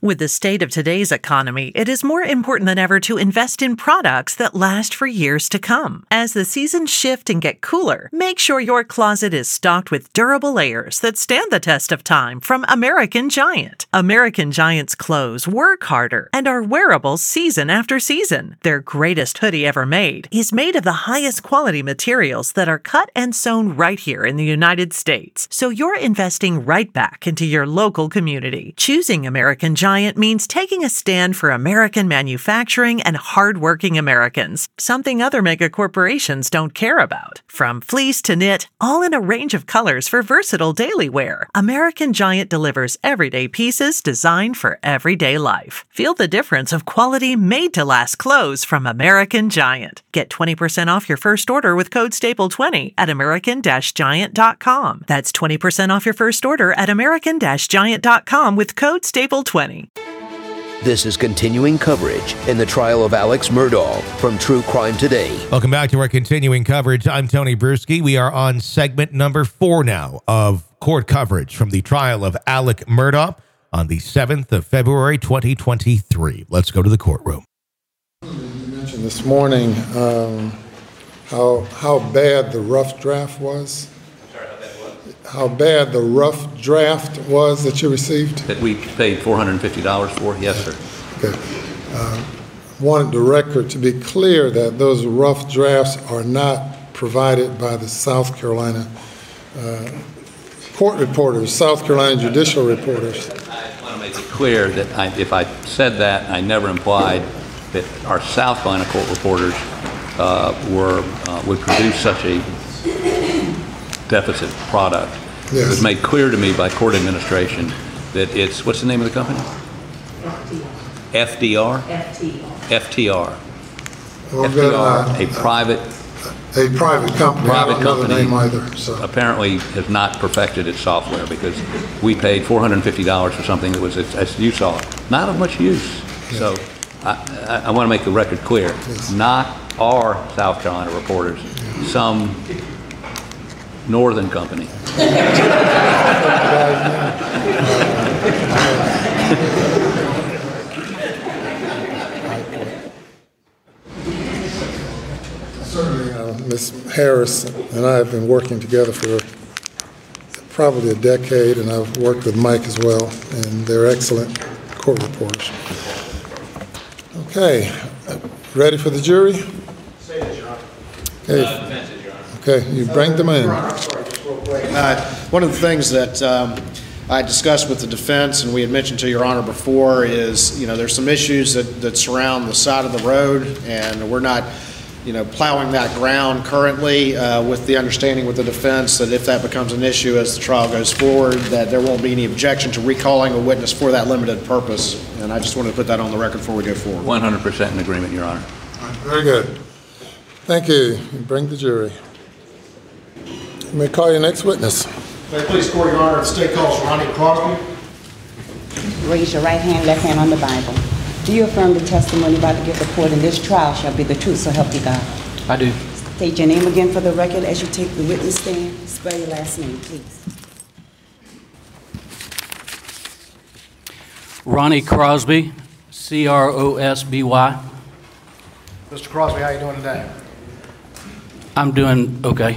With the state of today's economy, it is more important than ever to invest in products that last for years to come. As the seasons shift and get cooler, make sure your closet is stocked with durable layers that stand the test of time from American Giant. American Giant's clothes work harder and are wearable season after season. Their greatest hoodie ever made is made of the highest quality materials that are cut and sewn right here in the United States. So you're investing right back into your local community. Choosing American Giant means taking a stand for American manufacturing and hardworking Americans, something other mega corporations don't care about. From fleece to knit, all in a range of colors for versatile daily wear, American Giant delivers everyday pieces designed for everyday life. Feel the difference of quality made-to-last clothes from American Giant. Get 20% off your first order with code STAPLE20 at american-giant.com. That's 20% off your first order at american-giant.com with code STAPLE20. This is continuing coverage in the trial of Alex Murdaugh from True Crime Today. Welcome back to our continuing coverage. I'm Tony Bruschi. We are on segment number 4 now of court coverage from the trial of Alex Murdaugh on the 7th of February, 2023. Let's go to the courtroom. You mentioned this morning how bad the rough draft was. How bad the rough draft was that you received? That we paid $450 for? Yes, sir. Okay. Wanted the record to be clear that those rough drafts are not provided by the South Carolina court reporters, South Carolina judicial reporters. I want to make it clear that if I said that, I never implied that our South Carolina court reporters would produce such a deficit product. Yes. It was made clear to me by court administration that it's, what's the name of the company? FDR? FTR. FTR, a private company. I don't know the name either. So. Apparently has not perfected its software because we paid $450 for something that was, as you saw, not of much use. Yes. So I want to make the record clear. Yes. Not our South Carolina reporters, some northern company. Certainly, Ms. Harris and I have been working together for probably a decade, and I've worked with Mike as well, and they're excellent court reporters. Okay, ready for the jury? Say it, Your Honor. Okay. Okay, you bring them in. One of the things that I discussed with the defense, and we had mentioned to Your Honor before, is there's some issues that surround the side of the road, and we're not plowing that ground currently, with the understanding with the defense that if that becomes an issue as the trial goes forward, that there won't be any objection to recalling a witness for that limited purpose. And I just wanted to put that on the record before we go forward. 100% in agreement, Your Honor. Very good. Thank you. You bring the jury. You may call your next witness. May it please court, Your Honor, the state calls Ronnie Crosby. Raise your right hand, left hand on the Bible. Do you affirm the testimony about to give the court in this trial shall be the truth, so help you God? I do. State your name again for the record as you take the witness stand. Spell your last name, please. Ronnie Crosby, C-R-O-S-B-Y. Mr. Crosby, how are you doing today? I'm doing okay.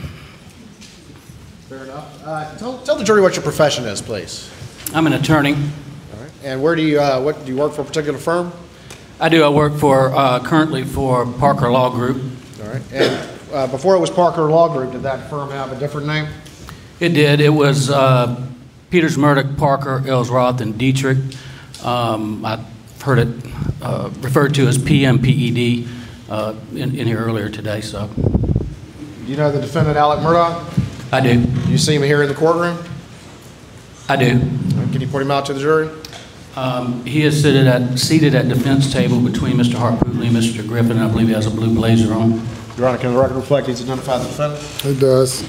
Fair enough. Tell the jury what your profession is, please. I'm an attorney. All right. And where do you what do you work for a particular firm? I do. I work for currently for Parker Law Group. All right. And before it was Parker Law Group, did that firm have a different name? It did. It was Peters, Murdoch, Parker, Ellsroth, and Dietrich. I've heard it referred to as PMPED in here earlier today. So. Do you know the defendant, Alex Murdaugh? I do. You see him here in the courtroom? I do. Can you point him out to the jury? He is seated at defense table between Mr. Hartpootly and Mr. Griffin. I believe he has a blue blazer on. Your Honor, can the record reflect he's identified the defendant? It does.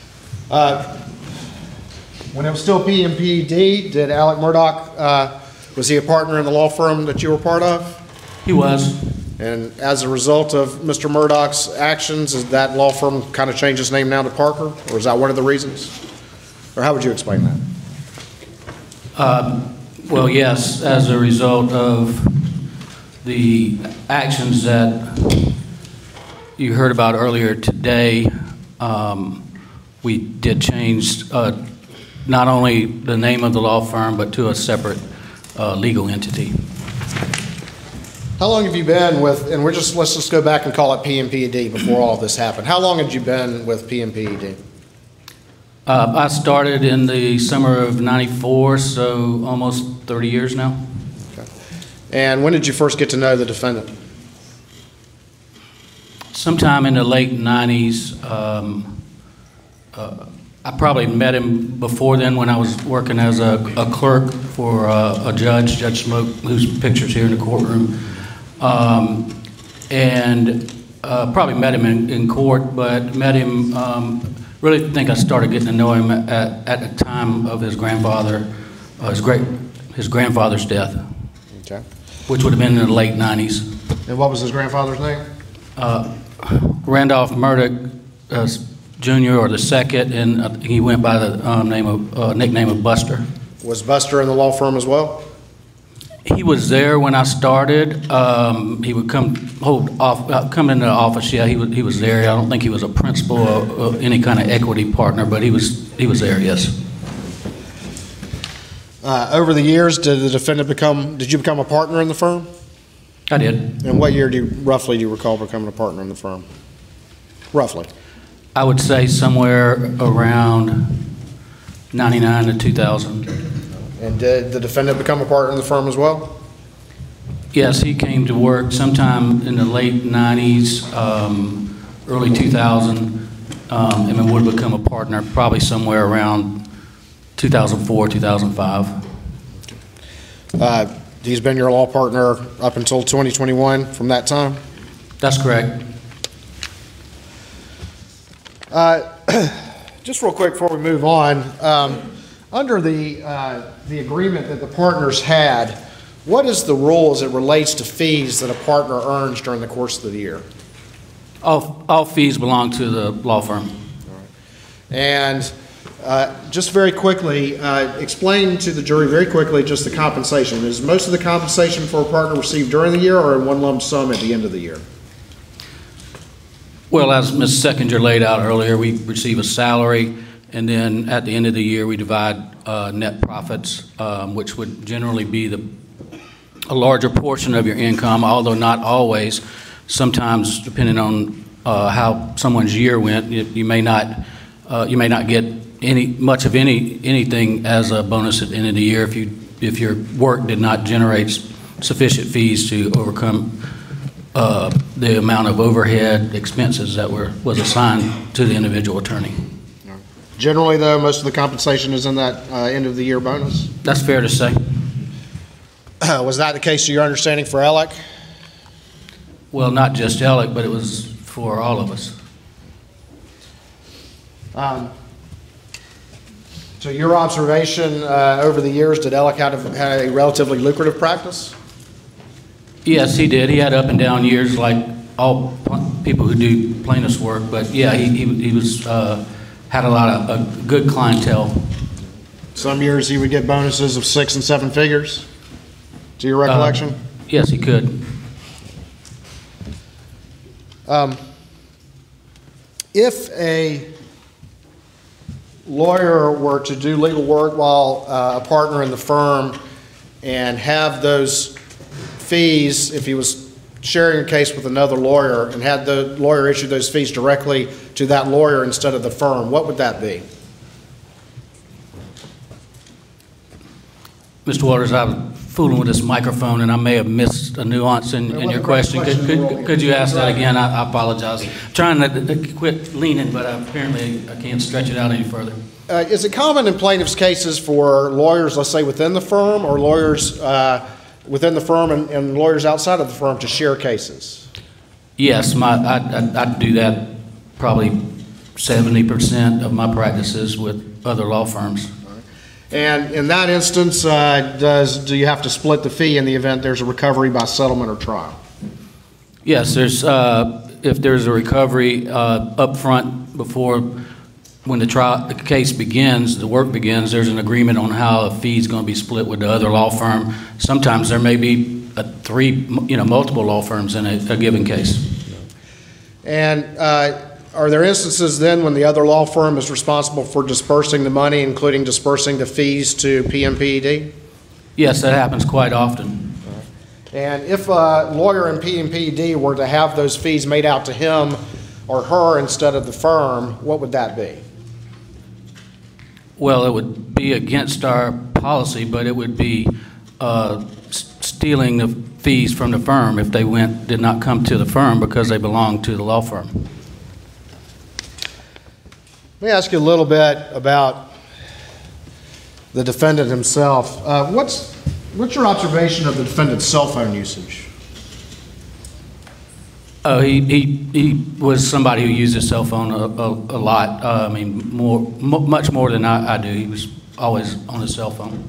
When it was still PMPED, did Alex Murdaugh, was he a partner in the law firm that you were part of? He was. And as a result of Mr. Murdaugh's actions, is that law firm kind of changed its name now to Parker? Or is that one of the reasons? Or how would you explain that? Well, yes, as a result of the actions that you heard about earlier today, we did change not only the name of the law firm, but to a separate legal entity. How long have you been with, and let's just go back and call it PMPED before all of this happened. How long had you been with PMPED? I started in the summer of '94, so almost 30 years now. Okay. And when did you first get to know the defendant? Sometime in the late '90s. I probably met him before then when I was working as a clerk for a judge, Judge Smoke, whose picture's here in the courtroom. Probably met him in court, but met him, really think I started getting to know him at the time of his grandfather, his grandfather's death, okay, which would have been in the late '90s. And what was his grandfather's name? Randolph Murdoch Jr. or the second, and I think he went by the nickname of Buster. Was Buster in the law firm as well? He was there when I started. He would come into the office. Yeah, he was there. I don't think he was a principal or any kind of equity partner, but he was there. Yes. Over the years, did you become a partner in the firm? I did. And what year do you recall becoming a partner in the firm? Roughly. I would say somewhere around 99 to 2000. And did the defendant become a partner in the firm as well? Yes, he came to work sometime in the late 90s, early 2000, and then would become a partner probably somewhere around 2004, 2005. He's been your law partner up until 2021 from that time? That's correct. Just real quick before we move on, under the agreement that the partners had, what is the rule as it relates to fees that a partner earns during the course of the year? All fees belong to the law firm. All right. And just very quickly, explain to the jury very quickly just the compensation. Is most of the compensation for a partner received during the year or in one lump sum at the end of the year? Well, as Ms. Seckinger laid out earlier, we receive a salary, and then at the end of the year, we divide net profits, which would generally be a larger portion of your income, although not always. Sometimes, depending on how someone's year went, you may not get much of anything as a bonus at the end of the year if your work did not generate sufficient fees to overcome the amount of overhead expenses that was assigned to the individual attorney. Generally, though, most of the compensation is in that end of the year bonus? That's fair to say. Was that the case to your understanding for Alec? Well, not just Alec, but it was for all of us. So your observation over the years, did Alec have a relatively lucrative practice? Yes, he did. He had up and down years like all people who do plaintiff's work, but yeah, he was had a lot of good clientele. Some years he would get bonuses of 6 and 7 figures, to your recollection? Yes, he could. If a lawyer were to do legal work while a partner in the firm and have those fees, if he was sharing a case with another lawyer and had the lawyer issue those fees directly to that lawyer instead of the firm, what would that be? Mr. Waters, I was fooling with this microphone and I may have missed a nuance in your question. Could you ask that again? I apologize. I'm trying to quit leaning, but apparently I can't stretch it out any further. Is it common in plaintiff's cases for lawyers, let's say within the firm, or lawyers within the firm and lawyers outside of the firm to share cases? Yes, I do that probably 70% of my practices with other law firms. And in that instance, do you have to split the fee in the event there's a recovery by settlement or trial? Yes, if there's a recovery up front before when the case begins, the work begins, there's an agreement on how a fee is going to be split with the other law firm. Sometimes there may be multiple law firms in a given case. And are there instances then when the other law firm is responsible for dispersing the money, including dispersing the fees to PMPED? Yes, that happens quite often. And if a lawyer in PMPED were to have those fees made out to him or her instead of the firm, what would that be? Well, it would be against our policy, but it would be stealing the fees from the firm if they did not come to the firm because they belong to the law firm. Let me ask you a little bit about the defendant himself. What's your observation of the defendant's cell phone usage? He was somebody who used his cell phone a lot. Much more than I do. He was always on his cell phone.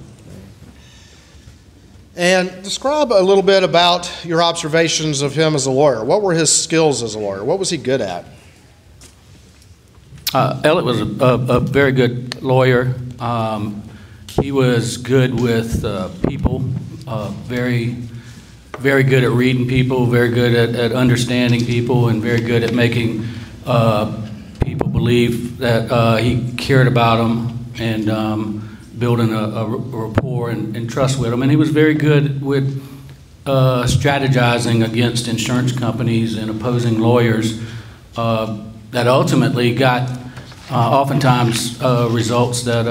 And describe a little bit about your observations of him as a lawyer. What were his skills as a lawyer? What was he good at? Elliott was a very good lawyer. He was good with people, very good at reading people, very good at understanding people, and very good at making people believe that he cared about them and building a rapport and trust with them. And he was very good with strategizing against insurance companies and opposing lawyers that ultimately got oftentimes results that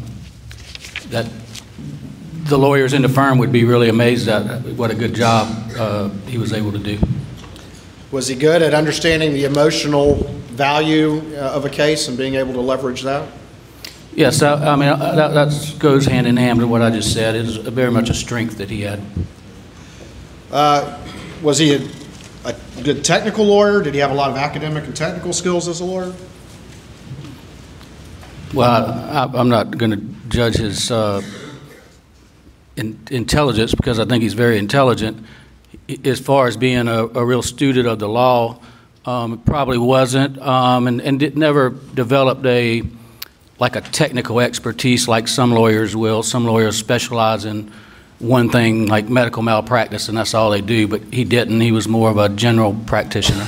the lawyers in the firm would be really amazed at what a good job he was able to do. Was he good at understanding the emotional value of a case and being able to leverage that? Yes, that goes hand in hand with what I just said. It is very much a strength that he had. Was he a good technical lawyer? Did he have a lot of academic and technical skills as a lawyer? Well, I'm not going to judge his intelligence because I think he's very intelligent. As far as being a real student of the law, probably wasn't, and never developed a technical expertise like some lawyers will. Some lawyers specialize in one thing, like medical malpractice, and that's all they do, but he didn't. He was more of a general practitioner.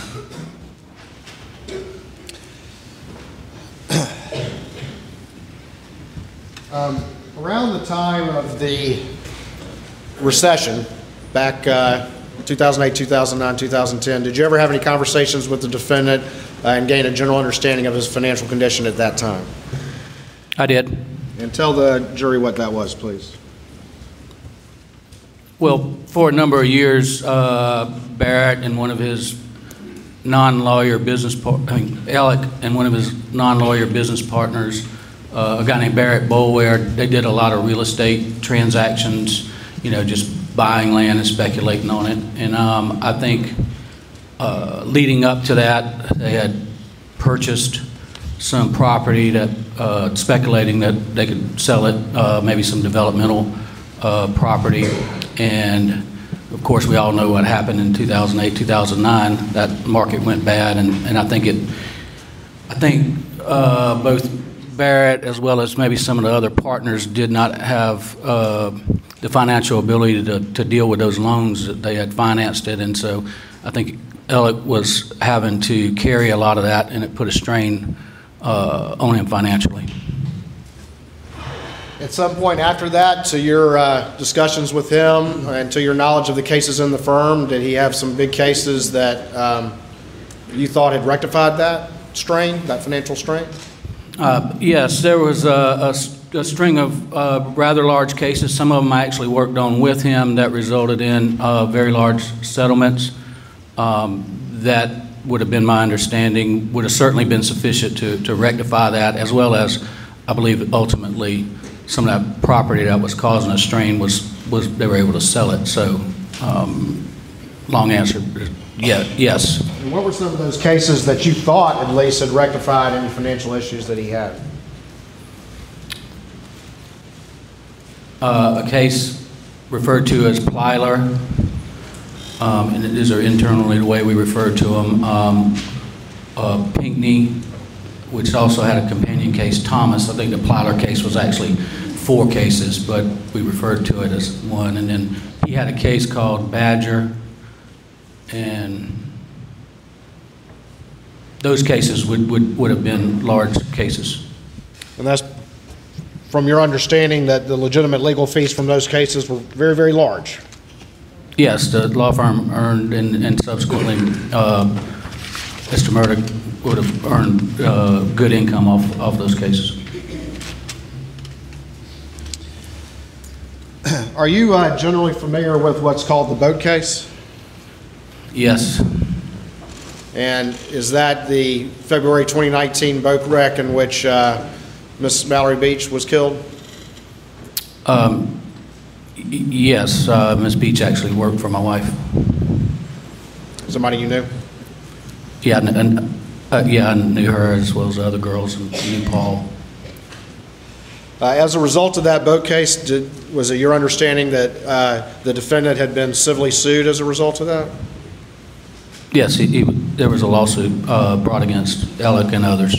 Around the time of the recession, back 2008, 2009, 2010, did you ever have any conversations with the defendant and gain a general understanding of his financial condition at that time? I did. And tell the jury what that was, please. Well, for a number of years, Barrett and one of his non-lawyer business Alec and one of his non-lawyer business partners, a guy named Barrett Boulware, they did a lot of real estate transactions, just buying land and speculating on it. And I think leading up to that, they had purchased some property that speculating that they could sell it, maybe some developmental property. And of course, we all know what happened in 2008, 2009. That market went bad, and I think both Barrett as well as maybe some of the other partners did not have the financial ability to deal with those loans that they had financed it, and so I think Alec was having to carry a lot of that, and it put a strain on him financially. At some point after that, to your discussions with him and to your knowledge of the cases in the firm, did he have some big cases that you thought had rectified that strain, that financial strain? Yes, there was a string of rather large cases. Some of them I actually worked on with him that resulted in very large settlements. That would have been my understanding, would have certainly been sufficient to rectify that, as well as, I believe, ultimately, some of that property that was causing a strain was they were able to sell it. So, long answer, yes. And what were some of those cases that you thought at least had rectified any financial issues that he had? A case referred to as Plyler, and these are internally the way we refer to them. Pinckney which also had a companion case, Thomas. I think the Plyler case was actually 4 cases, but we referred to it as 1. And then he had a case called Badger, and those cases would have been large cases. And that's from your understanding that the legitimate legal fees from those cases were very, very large. Yes, the law firm earned, and subsequently Mr. Murdoch would have earned good income off those cases. Are you generally familiar with what's called the boat case? Yes. And is that the February 2019 boat wreck in which Miss Mallory Beach was killed? Yes, Ms. Beach actually worked for my wife. Somebody you knew? Yeah, I knew her as well as the other girls, and me and Paul. As a result of that boat case, was it your understanding that the defendant had been civilly sued as a result of that? Yes, there was a lawsuit brought against Alec and others.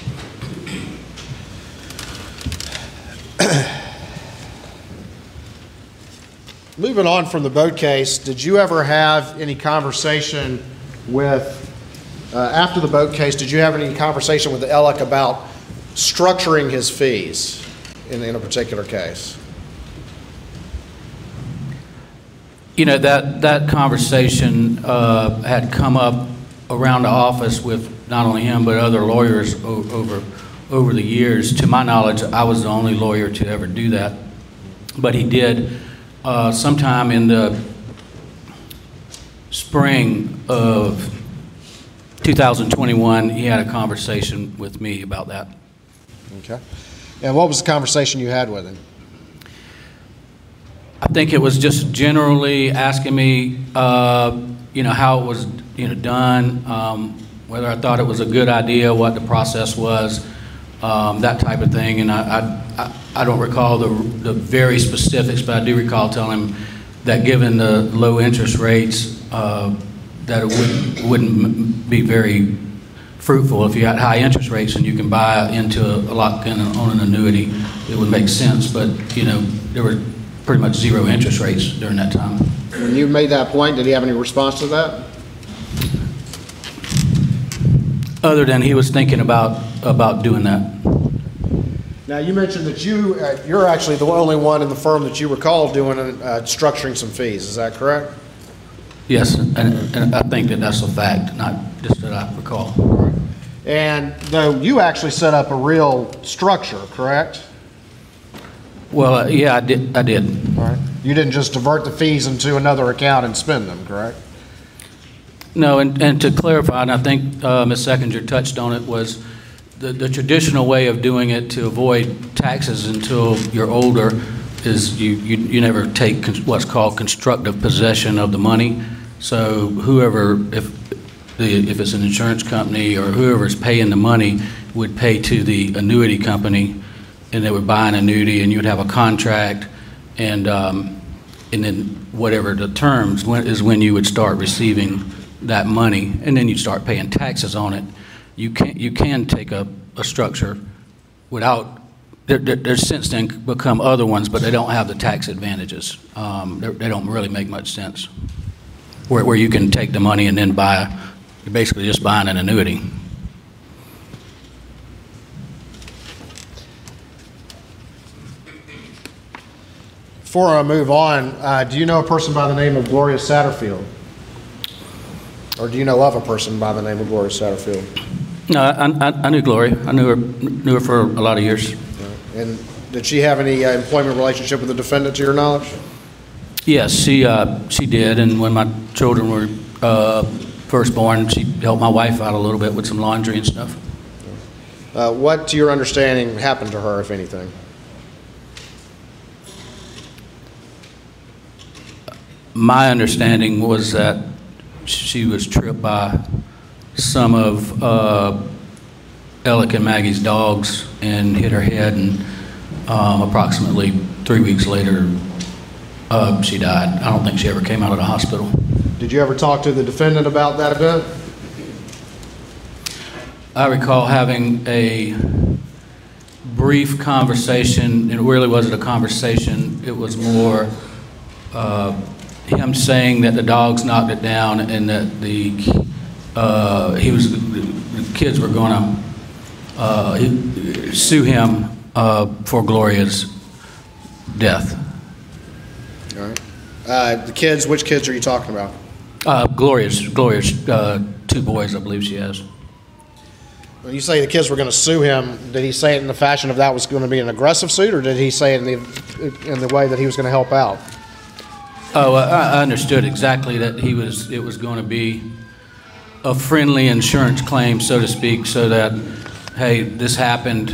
Moving on from the boat case, did you ever have any conversation with, after the boat case, did you have any conversation with Alec about structuring his fees in a particular case? You know, that conversation had come up around the office with not only him but other lawyers over the years. To my knowledge, I was the only lawyer to ever do that. But he did sometime in the spring of 2021, he had a conversation with me about that. Okay. And what was the conversation you had with him? I think it was just generally asking me, how it was, done, whether I thought it was a good idea, what the process was, that type of thing. And I don't recall the very specifics, but I do recall telling him that given the low interest rates, that it wouldn't be very fruitful if you had high interest rates and you can buy into a lock in on an annuity. It would make sense, but there were pretty much zero interest rates during that time. When you made that point, did he have any response to that? Other than he was thinking about doing that. Now, you mentioned that you're actually the only one in the firm that you recall doing structuring some fees. Is that correct? Yes, and I think that's a fact, not just that I recall. And though you actually set up a real structure, correct? Well, yeah, I did. All right. You didn't just divert the fees into another account and spend them, correct? No, and to clarify, and I think Ms. Seckinger touched on it, was the traditional way of doing it to avoid taxes until you're older is you never take what's called constructive possession of the money. So whoever, if it's an insurance company or whoever's paying the money, would pay to the annuity company, and they would buy an annuity, and you would have a contract, and then whatever the terms is when you would start receiving that money, and then you start paying taxes on it. You can take a structure without. There's since then become other ones, but they don't have the tax advantages. They don't really make much sense. Where you can take the money and then you're basically just buying an annuity. Before I move on, do you know a person by the name of Gloria Satterfield? Or do you know of a person by the name of Gloria Satterfield? No, I knew Gloria. I knew her for a lot of years. And did she have any employment relationship with the defendant, to your knowledge? Yes, she did. And when my children were first born, she helped my wife out a little bit with some laundry and stuff. What, to your understanding, happened to her, if anything? My understanding was that she was tripped by some of Alec and Maggie's dogs and hit her head, and approximately 3 weeks later, she died. I don't think she ever came out of the hospital. Did you ever talk to the defendant about that event? I recall having a brief conversation. It really wasn't a conversation. It was more him saying that the dogs knocked it down and that the kids were going to sue him for Gloria's death. All right. The kids, which kids are you talking about? Gloria's 2 boys, I believe she has. When you say the kids were going to sue him, did he say it in the fashion of that was going to be an aggressive suit, or did he say it in the way that he was going to help out? Oh, I understood exactly that it was going to be a friendly insurance claim, so to speak, so that, hey, this happened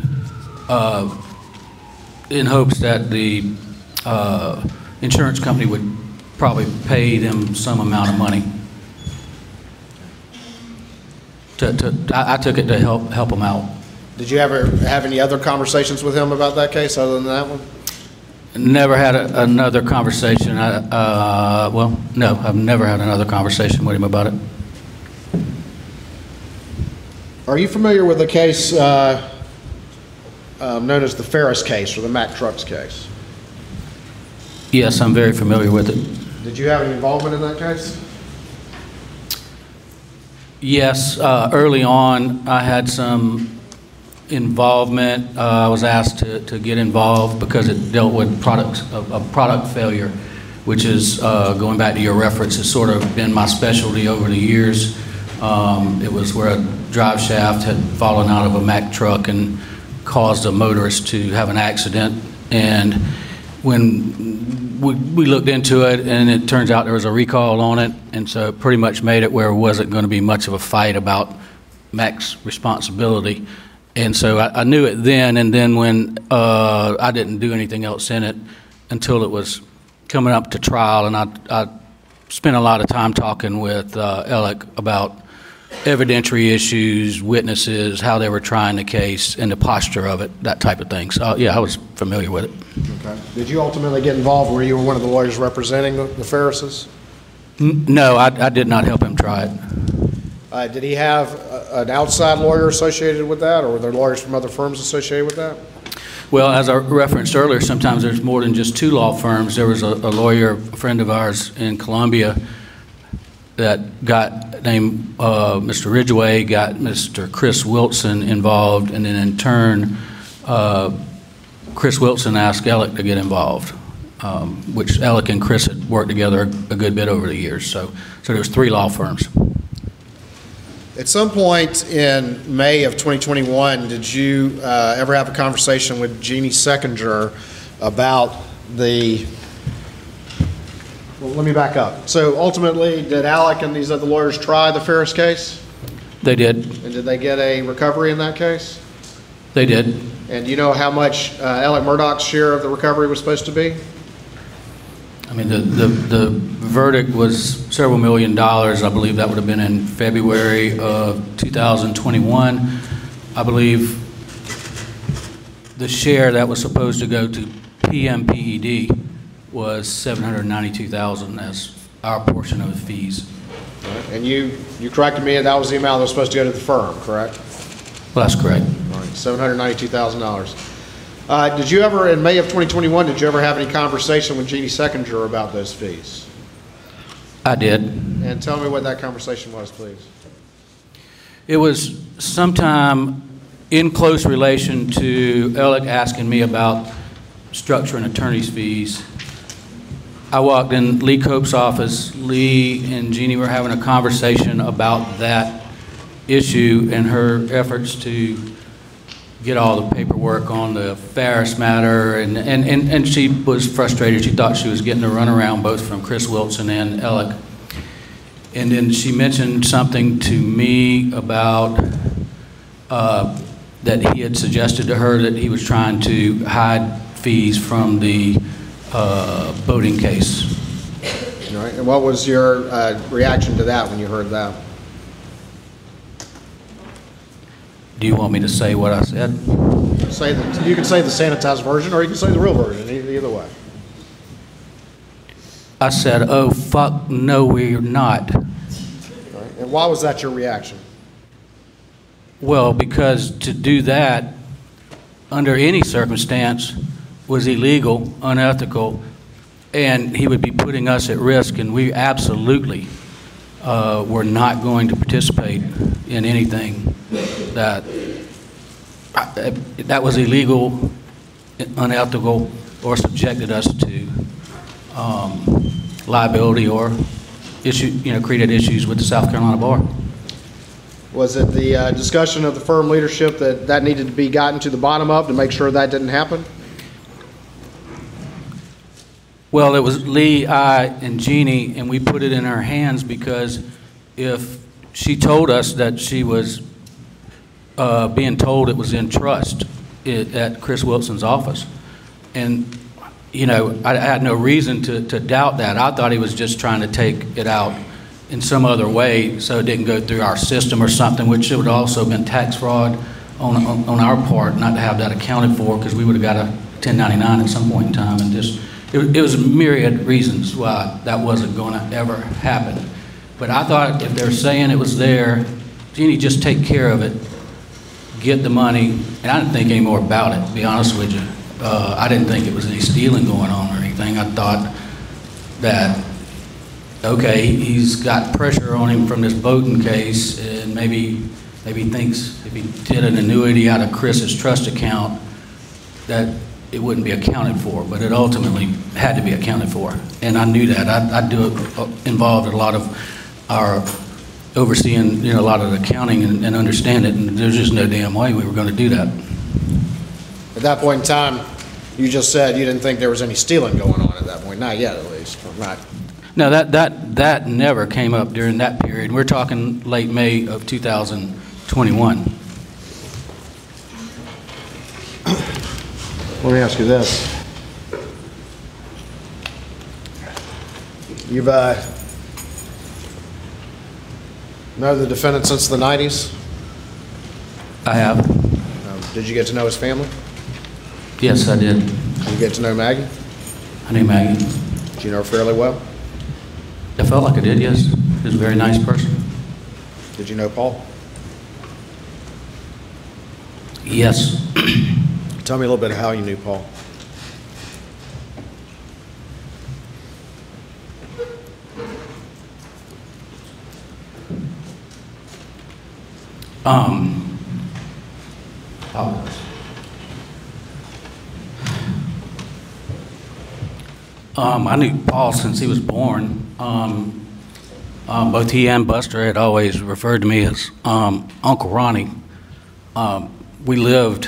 in hopes that the insurance company would probably pay them some amount of money. I took it to help him out. Did you ever have any other conversations with him about that case other than that one? Never had another conversation. Well, no, I've never had another conversation with him about it. Are you familiar with the case known as the Ferris case or the Mack Trucks case? Yes, I'm very familiar with it. Did you have any involvement in that case? Yes, early on I had some involvement. I was asked to get involved because it dealt with a product failure, which is, going back to your reference, has sort of been my specialty over the years. It was where a drive shaft had fallen out of a Mack truck and caused a motorist to have an accident. And when we looked into it, and it turns out there was a recall on it, and so it pretty much made it where it wasn't going to be much of a fight about Mack's responsibility. And so I knew it then, and then when I didn't do anything else in it until it was coming up to trial, and I spent a lot of time talking with Alec about evidentiary issues, witnesses, how they were trying the case, and the posture of it, that type of thing. So, yeah, I was familiar with it. Okay. Did you ultimately get involved where you were one of the lawyers representing the Ferrises? No, I did not help him try it. Did he have an outside lawyer associated with that, or were there lawyers from other firms associated with that? Well, as I referenced earlier, sometimes there's more than just 2 law firms. There was a lawyer, a friend of ours in Columbia, that got named Mr. Ridgway, got Mr. Chris Wilson involved, and then in turn, Chris Wilson asked Alec to get involved, which Alec and Chris had worked together a good bit over the years. So there's 3 law firms. At some point in May of 2021, did you ever have a conversation with Jeannie Seckinger about the... Well, let me back up. So ultimately, did Alec and these other lawyers try the Ferris case? They did. And did they get a recovery in that case? They did. And do you know how much Alec Murdaugh's share of the recovery was supposed to be? I mean, the verdict was several $1 million. I believe that would have been in February of 2021. I believe the share that was supposed to go to PMPED was $792,000 as our portion of the fees. Right. And you corrected me, that was the amount that was supposed to go to the firm, correct? Well, that's correct. All right, $792,000. Did you ever, in May of 2021, did you ever have any conversation with Jeannie Seckinger about those fees? I did. And tell me what that conversation was, please. It was sometime in close relation to Alec asking me about structuring attorney's fees. I walked in Lee Cope's office. Lee and Jeannie were having a conversation about that issue and her efforts to get all the paperwork on the Ferris matter, and she was frustrated. She thought she was getting a runaround both from Chris Wilson and Alec. And then she mentioned something to me about that he had suggested to her that he was trying to hide fees from the boating case. All right. And what was your reaction to that when you heard that? Do you want me to say what I said? You can say the sanitized version, or you can say the real version, either way. I said, oh, fuck, no, we're not. All right. And why was that your reaction? Well, because to do that under any circumstance was illegal, unethical, and he would be putting us at risk, and we absolutely were not going to participate in anything that was illegal, unethical, or subjected us to liability or created issues with the South Carolina Bar. Was it the discussion of the firm leadership that needed to be gotten to the bottom of to make sure that didn't happen? Well, it was Lee, I, and Jeannie, and we put it in her hands because if she told us that she was being told it was in trust at Chris Wilson's office, and I had no reason to doubt that. I thought he was just trying to take it out in some other way so it didn't go through our system or something, which it would also have been tax fraud on our part not to have that accounted for, because we would have got a 1099 at some point in time, and just it was myriad reasons why that wasn't going to ever happen. But I thought if they're saying it was there, Jeannie, just take care of it, get the money, and I didn't think any more about it, to be honest with you. I didn't think it was any stealing going on or anything. I thought that, okay, he's got pressure on him from this voting case, and maybe he thinks if he did an annuity out of Chris's trust account that it wouldn't be accounted for, but it ultimately had to be accounted for. And I knew that. I do involved in a lot of our overseeing, a lot of the accounting and understand it, and there's just no damn way we were going to do that. At that point in time, you just said you didn't think there was any stealing going on at that point. Not yet, at least. Right. No, that never came up during that period. We're talking late May of 2021. Let me ask you this. You've known the defendant since the 90s? I have. Did you get to know his family? Yes, I did. Did you get to know Maggie? I knew Maggie. Did you know her fairly well? I felt like I did, yes. She was a very nice person. Did you know Paul? Yes. Tell me a little bit of how you knew Paul. I knew Paul since he was born. Both he and Buster had always referred to me as Uncle Ronnie. We lived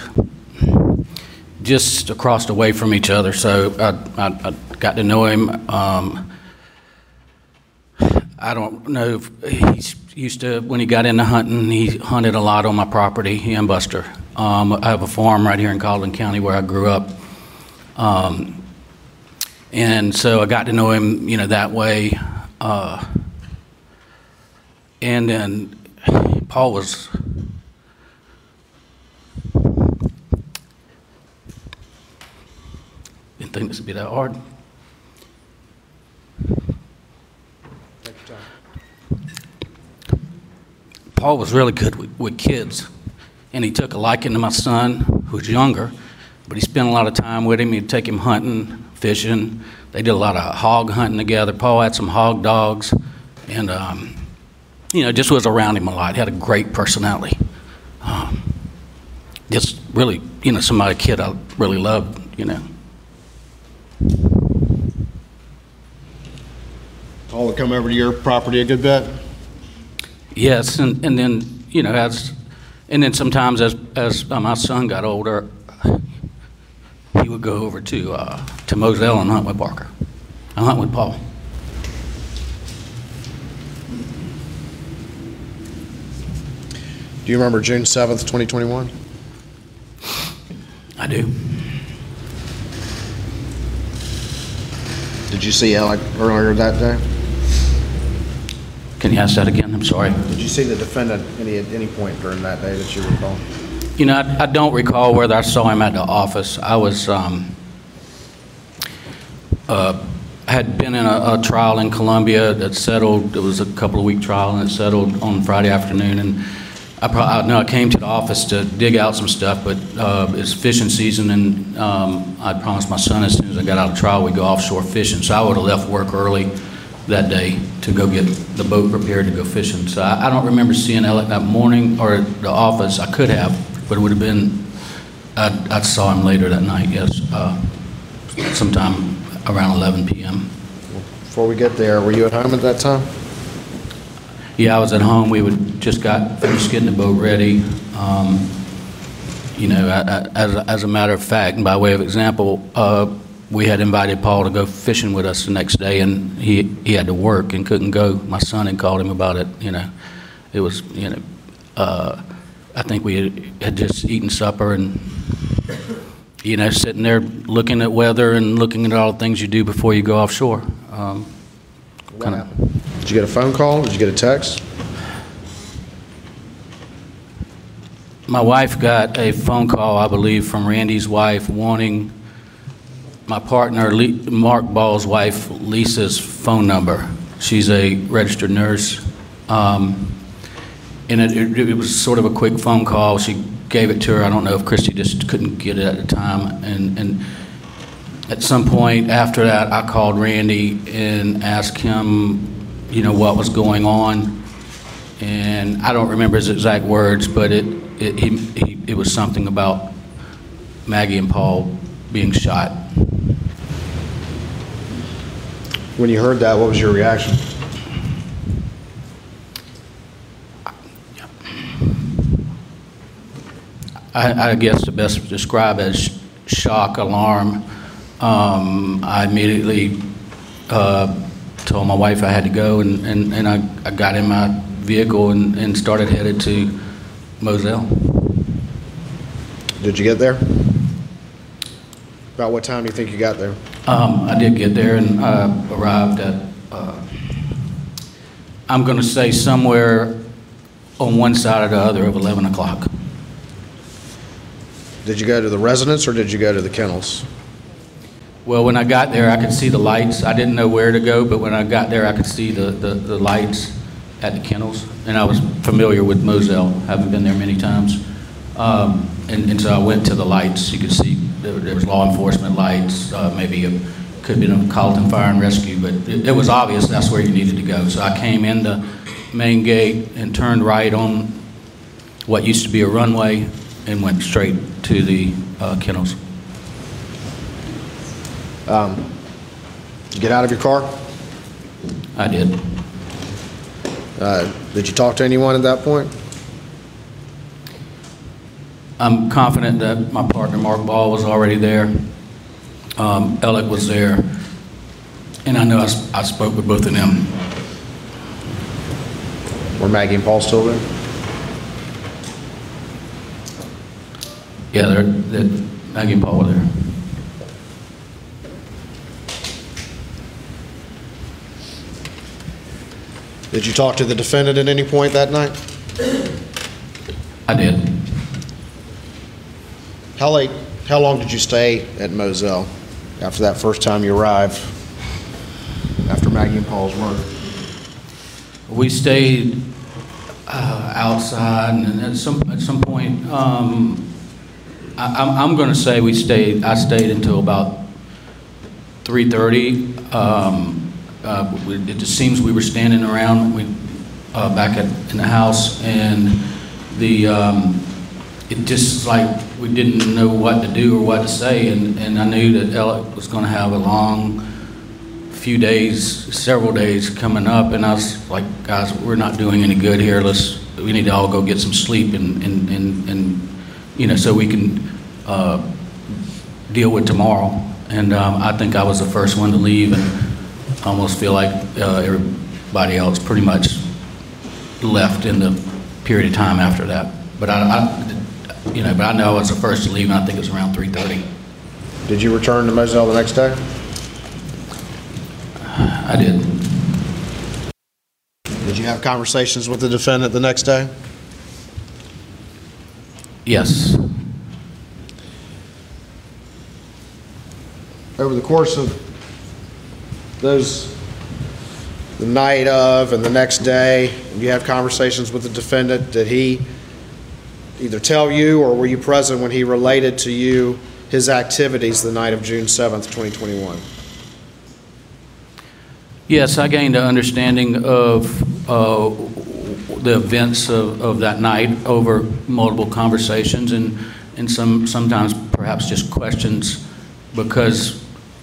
just across the way from each other, so I got to know him. I don't know if he used to, when he got into hunting, he hunted a lot on my property, he and Buster. I have a farm right here in Colleton County where I grew up. And so I got to know him, that way. And then Paul was, didn't think this would be that hard. Take your time. Paul was really good with kids, and he took a liking to my son, who was younger, but he spent a lot of time with him. He'd take him hunting, fishing. They did a lot of hog hunting together. Paul had some hog dogs, and just was around him a lot. He had a great personality. Just really, a kid I really loved, Paul would come over to your property a good bit? Yes, and then, and then sometimes as my son got older, he would go over to Moselle and hunt with Parker. I hunt with Paul. Do you remember June 7th, 2021? I do. Did you see Alec earlier that day? Can you ask that again? I'm sorry. Did you see the defendant at any point during that day that you recall? I don't recall whether I saw him at the office. I was, had been in a trial in Columbia that settled. It was a couple of week trial, and it settled on Friday afternoon. And I came to the office to dig out some stuff, but it's fishing season, and I promised my son as soon as I got out of trial we'd go offshore fishing. So I would have left work early that day to go get the boat prepared to go fishing. So I don't remember seeing Alec that morning or at the office. I could have, but it would have been, I saw him later that night, yes, sometime around 11 p.m. Before we get there, were you at home at that time? Yeah, I was at home. We just got finished getting the boat ready. You know, as a matter of fact, and by way of example, we had invited Paul to go fishing with us the next day, and he had to work and couldn't go. My son had called him about it. You know, it was, you know, I think we had just eaten supper and, you know, sitting there looking at weather and looking at all the things you do before you go offshore. What happened? Did you get a phone call? Did you get a text? My wife got a phone call, I believe, from Randy's wife wanting my partner, Mark Ball's wife, Lisa's phone number. She's a registered nurse. And it was sort of a quick phone call. She gave it to her. I don't know if Christy just couldn't get it at the time. And at some point after that, I called Randy and asked him, you know, what was going on. And I don't remember his exact words, but it was something about Maggie and Paul being shot. When you heard that, what was your reaction? I guess the best to describe as shock, alarm. I immediately told my wife I had to go, and I got in my vehicle and started headed to Moselle. Did you get there? About what time do you think you got there? I did get there, and arrived at, I'm going to say somewhere on one side or the other of 11 o'clock. Did you go to the residence or did you go to the kennels? Well, when I got there, I could see the lights. I didn't know where to go, but when I got there, I could see the lights at the kennels. And I was familiar with Moselle, having been there many times. And so I went to the lights. You could see there was law enforcement lights, maybe could have been a Colleton Fire and Rescue, but it was obvious that's where you needed to go. So I came in the main gate and turned right on what used to be a runway and went straight to the kennels. Did you get out of your car? I did. Did you talk to anyone at that point? I'm confident that my partner, Mark Ball, was already there. Alec was there. And I know I spoke with both of them. Were Maggie and Paul still there? Yeah, Maggie and Paul were there. Did you talk to the defendant at any point that night? I did. How long did you stay at Moselle after that first time you arrived, after Maggie and Paul's murder? We stayed outside, and at some point, I'm going to say I stayed until about 3:30. It just seems we were standing around back in the house, and it just like we didn't know what to do or what to say, and I knew that Alec was going to have a long few days, several days coming up, and I was like, guys, we're not doing any good here. We need to all go get some sleep, and you know, so we can deal with tomorrow. And I think I was the first one to leave, and I almost feel like everybody else pretty much left in the period of time after that. But but I know I was the first to leave, and I think it was around 3:30. Did you return to Moselle the next day? I did. Did you have conversations with the defendant the next day? Yes. Over the course of the night of and the next day, you have conversations with the defendant. Did he either tell you, or were you present when he related to you his activities the night of June 7th, 2021? Yes, I gained an understanding of the events of that night over multiple conversations and sometimes perhaps just questions, because,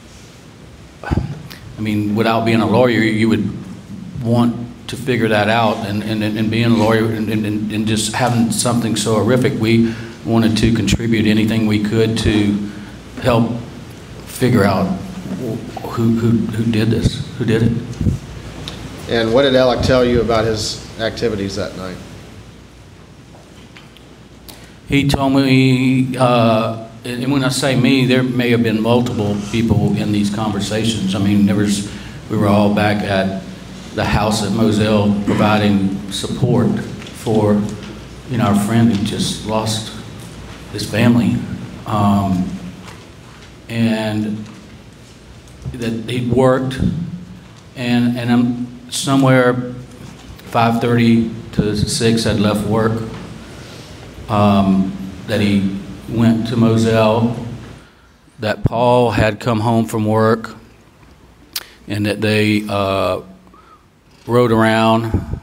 I mean, without being a lawyer, you would want to figure that out, and being a lawyer and just having something so horrific, we wanted to contribute anything we could to help figure out who did this, who did it. And what did Alec tell you about his activities that night? He told me, and when I say me, there may have been multiple people in these conversations. I mean, we were all back at the house at Moselle providing support for, our friend who just lost his family. And that he'd worked, and I'm somewhere 5:30 to 6 had left work, that he went to Moselle, that Paul had come home from work, and that they rode around,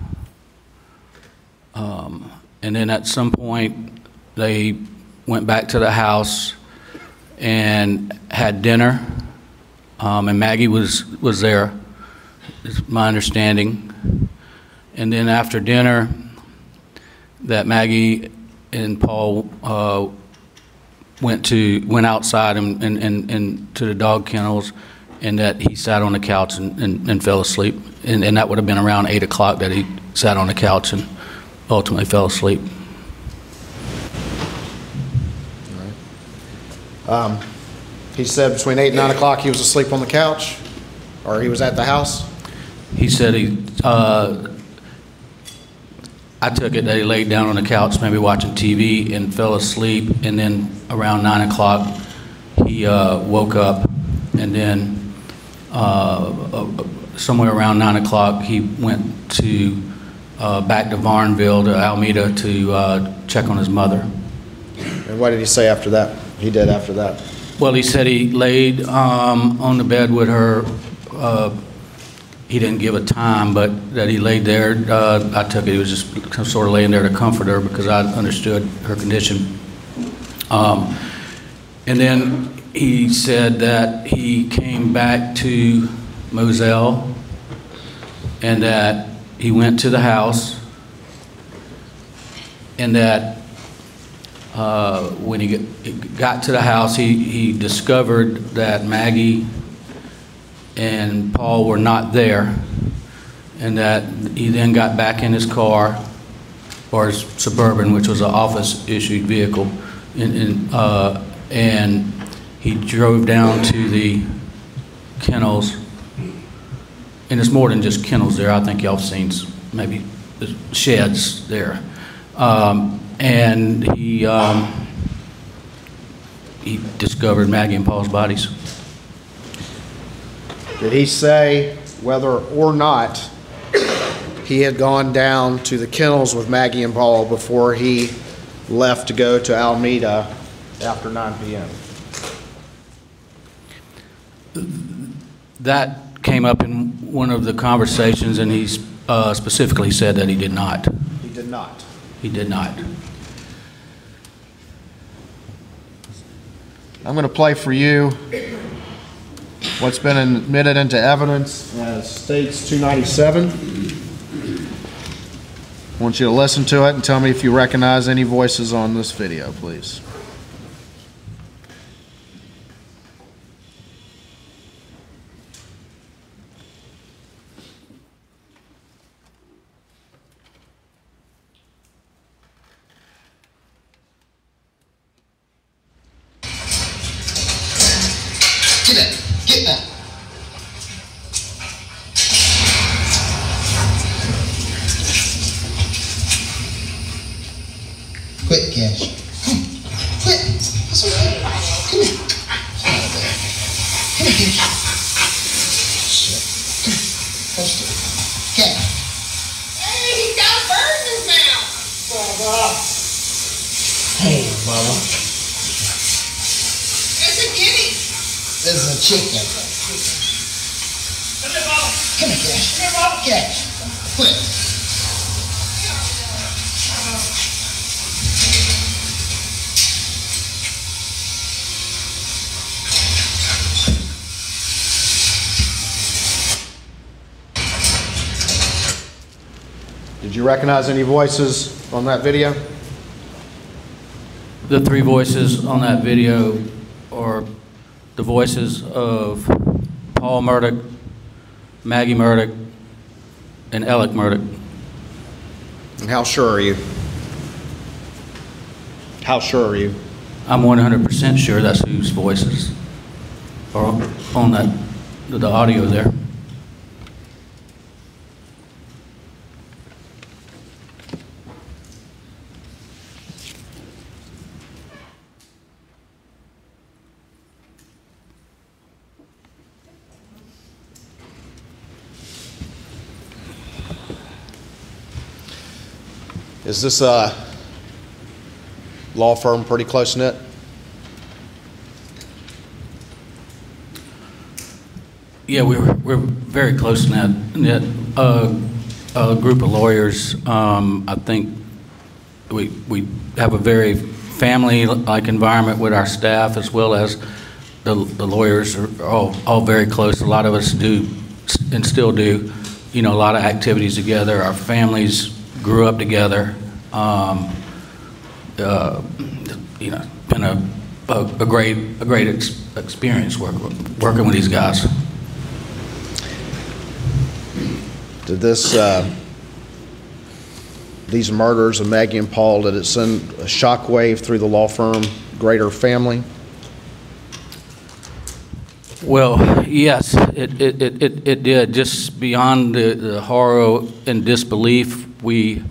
and then at some point they went back to the house and had dinner, and Maggie was there, is my understanding. And then after dinner, that Maggie and Paul went outside and to the dog kennels, and that he sat on the couch and fell asleep. And that would have been around 8 o'clock that he sat on the couch and ultimately fell asleep. All right. He said between 8 and 9 o'clock he was asleep on the couch, or he was at the house? He said I took it that he laid down on the couch, maybe watching TV, and fell asleep, and then around 9 o'clock he woke up, and then somewhere around 9 o'clock he went to back to Varnville, to Alameda, to check on his mother. And what did he say after that? He did after that? Well, he said he laid on the bed with her. He didn't give a time, but that he laid there. I took it he was just sort of laying there to comfort her, because I understood her condition. And then he said that he came back to Moselle, and that he went to the house, and that when he got to the house, he discovered that Maggie and Paul were not there, and that he then got back in his car, or his Suburban, which was an office-issued vehicle, and he drove down to the kennels. And it's more than just kennels there. I think y'all have seen maybe sheds there. And he discovered Maggie and Paul's bodies. Did he say whether or not he had gone down to the kennels with Maggie and Paul before he left to go to Alameda after 9 p.m.? That came up in one of the conversations, and he specifically said that he did not. He did not. He did not. I'm going to play for you what's been admitted into evidence as States 297. I want you to listen to it and tell me if you recognize any voices on this video, please. Get back. Quit, Cash. Come on. Quit. That's all right. Come here. Come here, Cash. Shit. Come here. Post it. Cash. Hey, he's got a bird in his mouth. Bubba. It's a guinea. This is a chicken. Come here, Bubba. Come here, Cash. Come here, Bubba. Cash. Quit. Did you recognize any voices on that video? The three voices on that video are the voices of Paul Murdock, Maggie Murdock, and Alec Murdock. And how sure are you? How sure are you? I'm 100% sure that's whose voices are on that, the audio there. Is this law firm pretty close-knit? Yeah, we're very close-knit. A group of lawyers. I think we have a very family-like environment with our staff, as well as the lawyers are all very close. A lot of us do and still do, a lot of activities together. Our families grew up together. Been a great experience working with these guys. Did these murders of Maggie and Paul, did it send a shockwave through the law firm, greater family? Well, yes, it did. Just beyond the horror and disbelief, we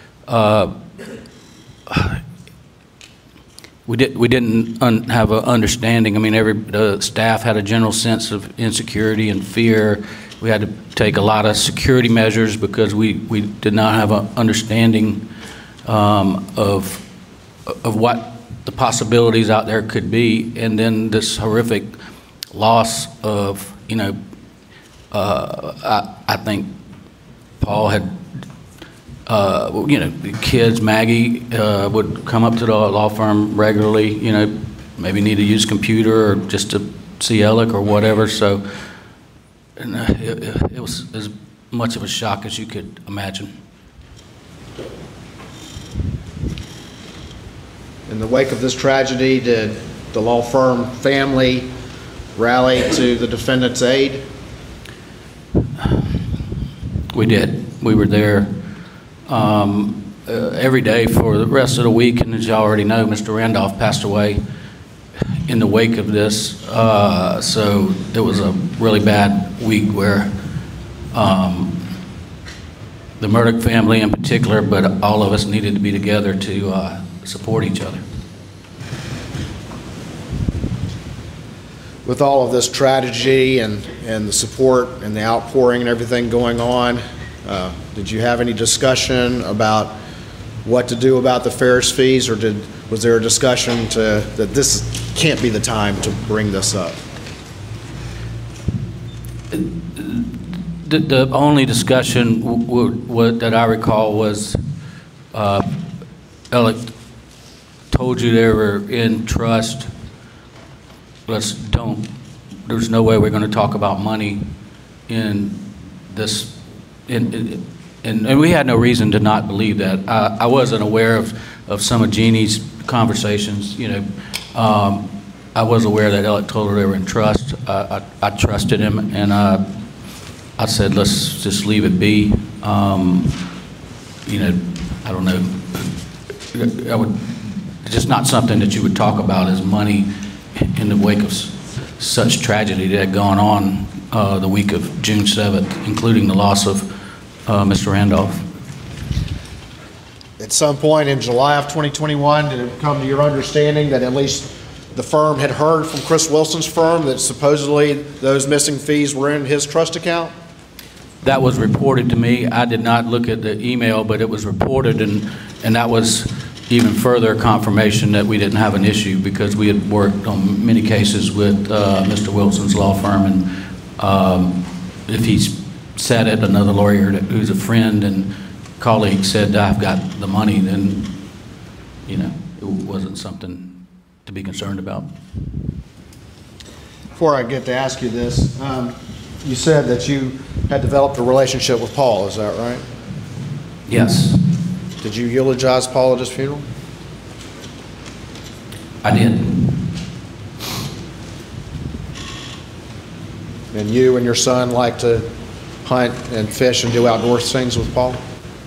didn't have an understanding. I mean, the staff had a general sense of insecurity and fear. We had to take a lot of security measures because we did not have an understanding of what the possibilities out there could be. And then this horrific loss of, I think Paul had, the kids, Maggie would come up to the law firm regularly, maybe need to use a computer or just to see Alec or whatever. So it was as much of a shock as you could imagine. In the wake of this tragedy, did the law firm family rally to the defendant's aid? We did. We were there every day for the rest of the week, and as you already know, Mr. Randolph passed away in the wake of this, so it was a really bad week where the Murdock family in particular, but all of us needed to be together to support each other. With all of this tragedy and the support and the outpouring and everything going on, did you have any discussion about what to do about the Ferris fees, or was there a discussion that this can't be the time to bring this up? The only discussion that I recall was Alec told you they were in trust. There's no way we're going to talk about money in this, and we had no reason to not believe that. I wasn't aware of some of Jeannie's conversations. I was aware that Alec told her they were in trust. I trusted him, and I said, let's just leave it be. I don't know. Just not something that you would talk about as money in the wake of such tragedy that had gone on the week of June 7th, including the loss of Mr. Randolph. At some point in July of 2021, did it come to your understanding that at least the firm had heard from Chris Wilson's firm that supposedly those missing fees were in his trust account? That was reported to me. I did not look at the email, but it was reported, and that was, even further confirmation that we didn't have an issue, because we had worked on many cases with Mr. Wilson's law firm, and if he said it, another lawyer who's a friend and colleague said, I've got the money, then, you know, it wasn't something to be concerned about. Before I get to ask you this, you said that you had developed a relationship with Paul, is that right? Yes, Did you eulogize Paul at his funeral? I did. And you and your son like to hunt and fish and do outdoor things with Paul?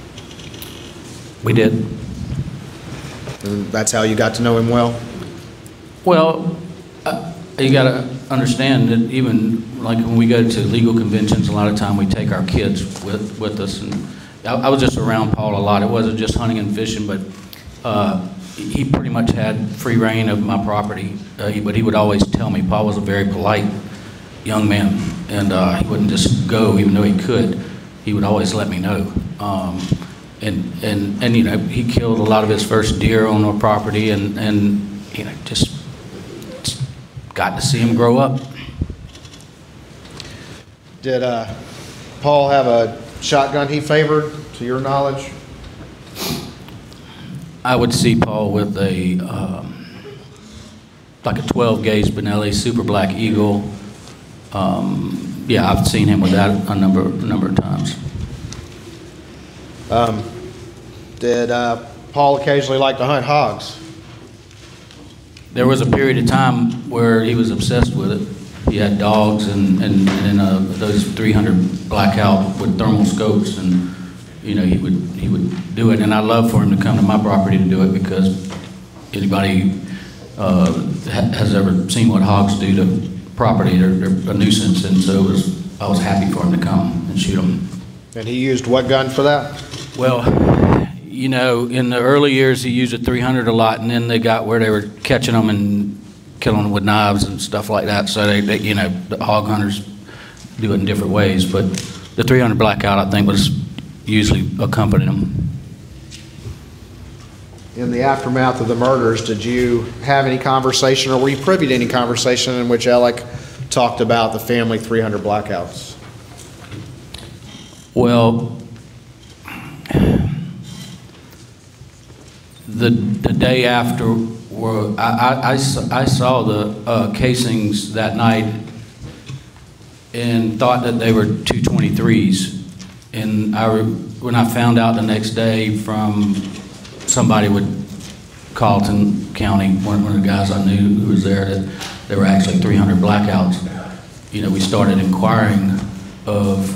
We did. And that's how you got to know him well? Well, you got to understand that even like when we go to legal conventions, a lot of time we take our kids with us. And I was just around Paul a lot. It wasn't just hunting and fishing, but he pretty much had free reign of my property. But he would always tell me, Paul was a very polite young man, and he wouldn't just go even though he could. He would always let me know. And you know, he killed a lot of his first deer on our property, and you know, just got to see him grow up. Did Paul have a shotgun he favored, to your knowledge? I would see Paul with a like a 12-gauge Benelli Super Black Eagle. Yeah, I've seen him with that a number of times. Did Paul occasionally like to hunt hogs? There was a period of time where he was obsessed with it. He had dogs and those 300 blackout with thermal scopes, and you know, he would do it. And I'd love for him to come to my property to do it, because anybody has ever seen what hogs do to property, they're a nuisance. And so I was happy for him to come and shoot them. And he used what gun for that? Well, you know, in the early years, he used a 300 a lot, and then they got where they were catching them and killing them with knives and stuff like that. So they you know, the hog hunters do it in different ways. But the 300 blackout, I think, was usually accompanying them. In the aftermath of the murders, did you have any conversation, or were you privy to any conversation in which Alec talked about the family 300 blackouts? Well, the day after, I saw the casings that night and thought that they were 223s. And when I found out the next day from somebody with Carlton County, one of the guys I knew who was there, that there were actually 300 blackouts, you know, we started inquiring of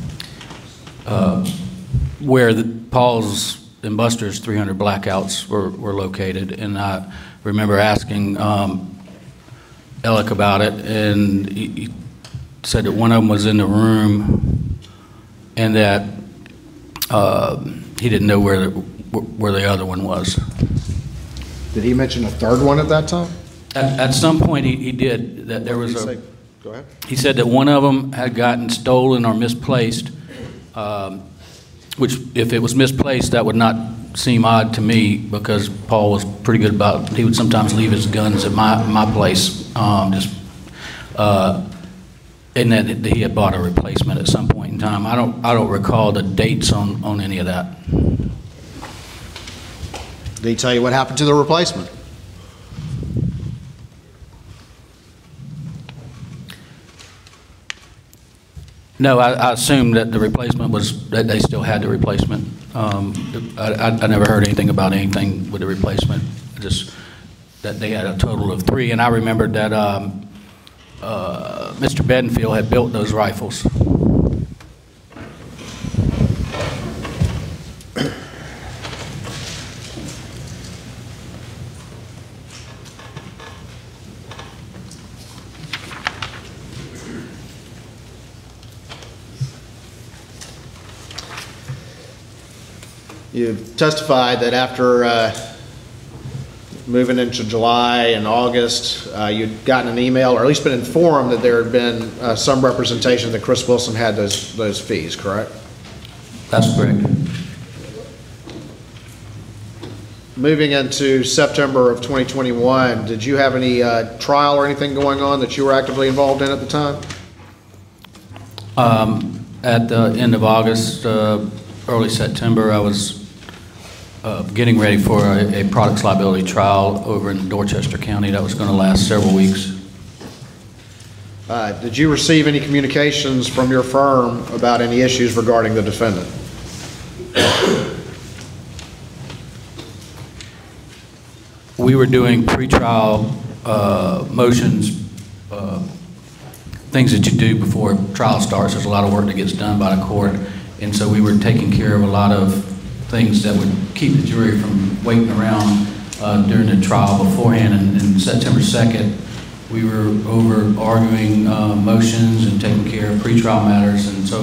where Paul's and Buster's 300 blackouts were located. And I remember asking Alec about it, and he said that one of them was in the room, and that he didn't know where the other one was. Did he mention a third one at that time? At some point he did. That there was a. Go ahead. He said that one of them had gotten stolen or misplaced, which if it was misplaced, that would not seem odd to me, because Paul was pretty good about, he would sometimes leave his guns at my place, and that he had bought a replacement at some point in time. I don't recall the dates on any of that. Did he tell you what happened to the replacement? No, I assumed that the replacement was, that they still had the replacement. I never heard anything about anything with the replacement, just that they had a total of 3. And I remembered that Mr. Bedingfield had built those rifles. You testified that after moving into July and August, you'd gotten an email, or at least been informed that there had been some representation that Chris Wilson had those fees, correct? That's correct. moving into September of 2021, did you have any trial or anything going on that you were actively involved in at the time? At the end of August, early September, I was getting ready for a products liability trial over in Dorchester County that was going to last several weeks. Did you receive any communications from your firm about any issues regarding the defendant? We were doing pretrial motions, things that you do before trial starts. There's a lot of work that gets done by the court, and so we were taking care of a lot of things that would keep the jury from waiting around during the trial beforehand. And September 2nd, we were over arguing motions and taking care of pretrial matters. And so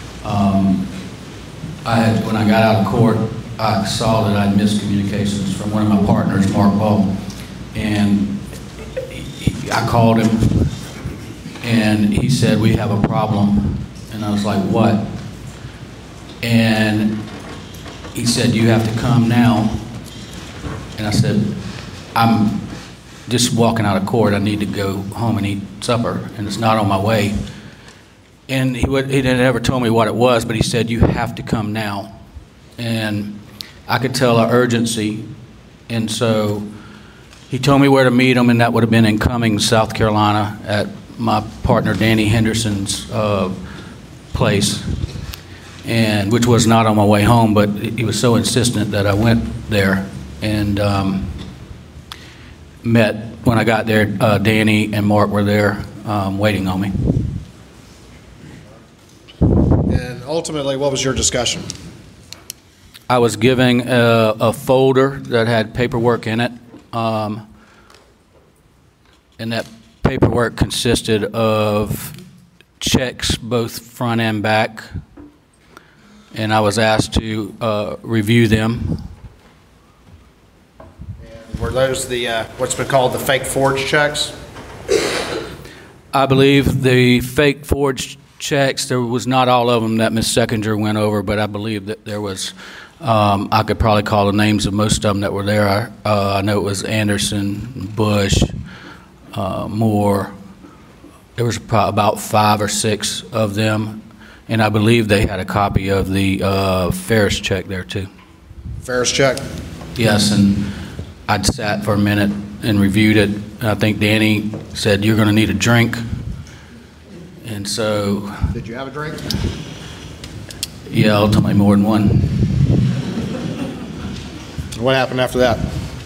when I got out of court, I saw that I'd missed communications from one of my partners, Mark Ball, and I called him, and he said, "We have a problem." And I was like, "What?" And he said, "You have to come now." And I said, "I'm just walking out of court. I need to go home and eat supper, and it's not on my way." And he didn't ever tell me what it was, but he said, "You have to come now." And I could tell the urgency, and so he told me where to meet him, and that would have been in Cummings, South Carolina, at my partner Danny Henderson's place, and which was not on my way home, but he was so insistent that I went there and met. When I got there, Danny and Mark were there waiting on me. And ultimately, what was your discussion? I was giving a folder that had paperwork in it, and that paperwork consisted of checks, both front and back, and I was asked to review them. And were those the what's been called the fake forged checks? I believe the fake forged checks, there was not all of them that Ms. Seckinger went over, but I believe that there was, I could probably call the names of most of them that were there. I know it was Anderson, Bush, Moore. There was about 5 or 6 of them, and I believe they had a copy of the Ferris check there too. Ferris check? Yes, and I'd sat for a minute and reviewed it. I think Danny said, "You're going to need a drink." And so... Did you have a drink? Yeah, ultimately more than one. What happened after that?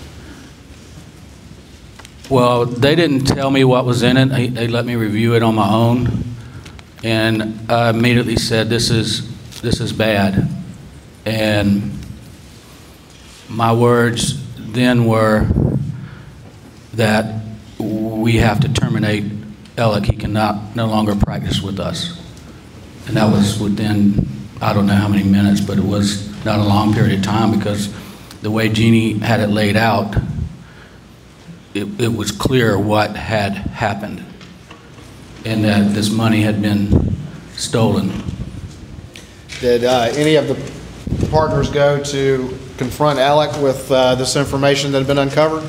Well, they didn't tell me what was in it. They let me review it on my own. And I immediately said, this is bad. And my words then were that we have to terminate Alec. He cannot no longer practice with us. And that was within, I don't know how many minutes, but it was not a long period of time, because the way Jeannie had it laid out, it was clear what had happened and that this money had been stolen. Did any of the partners go to confront Alec with this information that had been uncovered?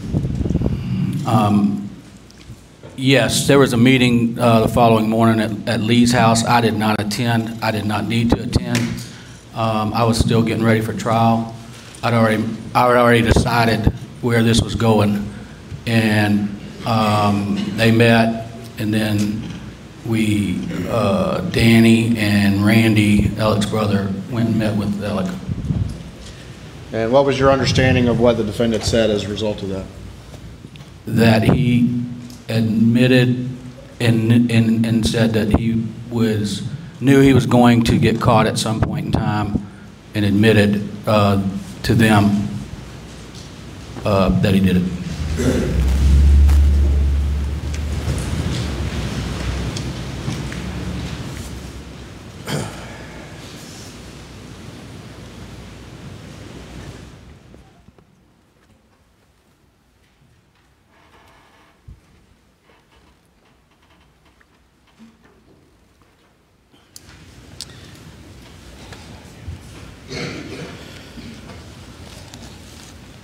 Yes, there was a meeting the following morning at Lee's house. I did not attend. I did not need to attend. I was still getting ready for trial. I had already decided where this was going, and they met, and then we, Danny and Randy, Alec's brother, went and met with Alec. And what was your understanding of what the defendant said as a result of that? That he admitted and said that he knew he was going to get caught at some point in time, and admitted to them that he did it.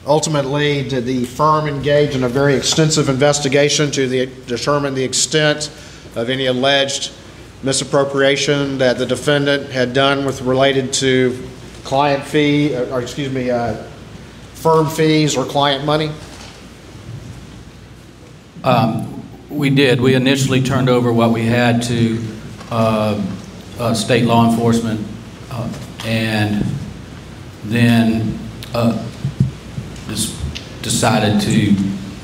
Ultimately, did the firm engage in a very extensive investigation to determine the extent of any alleged misappropriation that the defendant had done related to client fee, firm fees or client money? We did. We initially turned over what we had to state law enforcement, and then decided to,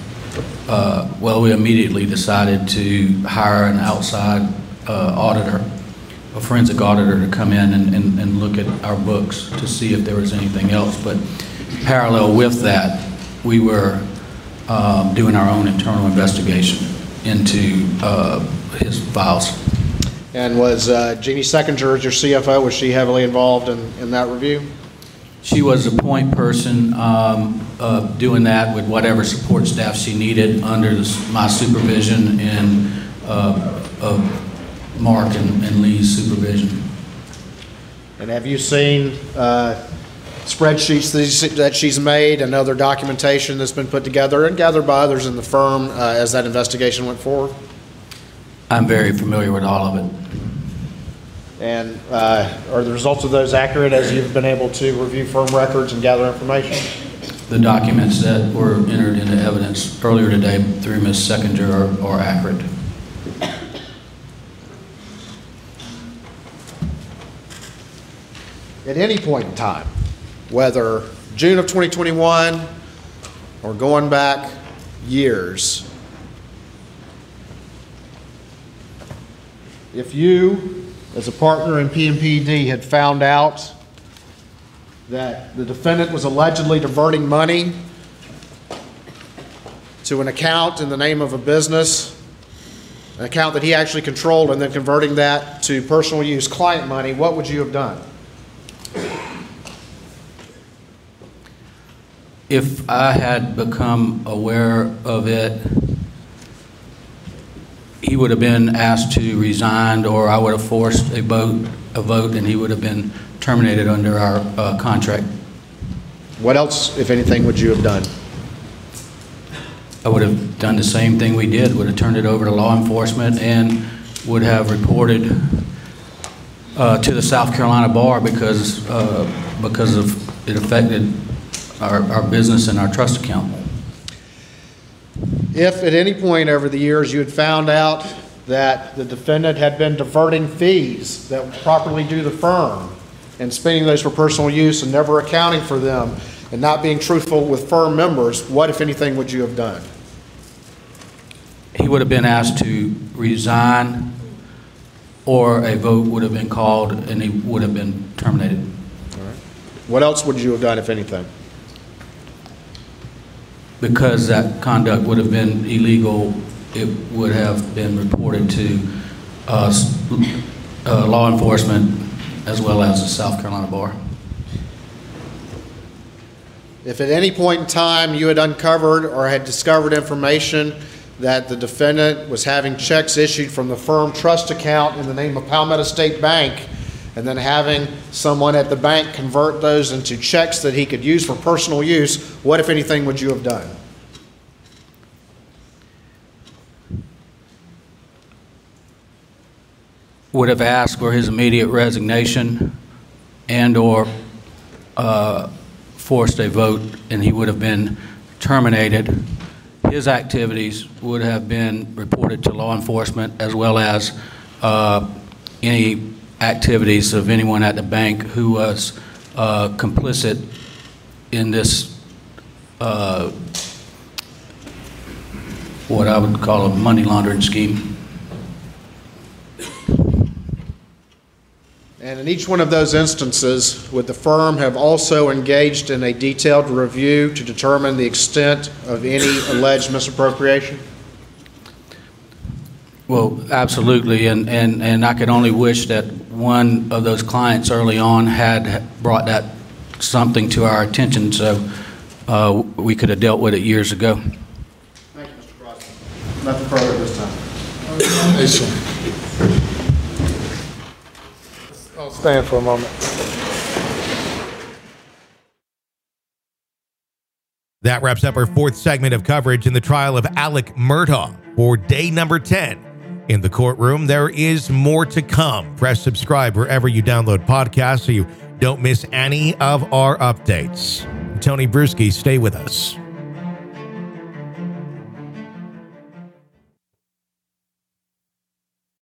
we immediately decided to hire an outside auditor, a forensic auditor, to come in and look at our books to see if there was anything else. But parallel with that, we were doing our own internal investigation into his files. And was Jeannie Seckinger, as your CFO, was she heavily involved in that review? She was a point person doing that with whatever support staff she needed under my supervision and Mark and Lee's supervision. And have you seen spreadsheets that she's made and other documentation that's been put together and gathered by others in the firm as that investigation went forward? I'm very familiar with all of it. And are the results of those accurate as you've been able to review firm records and gather information? The documents that were entered into evidence earlier today through Ms. Seckinger are accurate. At any point in time, whether June of 2021 or going back years, if you, as a partner in PMPED, had found out that the defendant was allegedly diverting money to an account in the name of a business, an account that he actually controlled, and then converting that to personal use client money, what would you have done? If I had become aware of it, he would have been asked to resign, or I would have forced a vote, and he would have been terminated under our contract. What else, if anything, would you have done? I would have done the same thing we did, would have turned it over to law enforcement and would have reported to the South Carolina Bar because of it affected our business and our trust account. If at any point over the years you had found out that the defendant had been diverting fees that were properly due the firm and spending those for personal use and never accounting for them and not being truthful with firm members, what, if anything, would you have done? He would have been asked to resign, or a vote would have been called and he would have been terminated. All right. What else would you have done, if anything? Because that conduct would have been illegal, it would have been reported to law enforcement as well as the South Carolina Bar. If at any point in time you had uncovered or had discovered information that the defendant was having checks issued from the firm trust account in the name of Palmetto State Bank, and then having someone at the bank convert those into checks that he could use for personal use, what, if anything, would you have done? Would have asked for his immediate resignation and or forced a vote, and he would have been terminated. His activities would have been reported to law enforcement as well as any activities of anyone at the bank who was complicit in this what I would call a money laundering scheme. And in each one of those instances, would the firm have also engaged in a detailed review to determine the extent of any alleged misappropriation? Well, absolutely, and I could only wish that one of those clients early on had brought that something to our attention so we could have dealt with it years ago. Thank you, Mr. Crosby. Nothing further at this time. I'll stand for a moment. That wraps up our fourth segment of coverage in the trial of Alec Murdaugh for day number 10 in the courtroom. There is more to come. Press subscribe wherever you download podcasts so you don't miss any of our updates. Tony Bruschi, stay with us.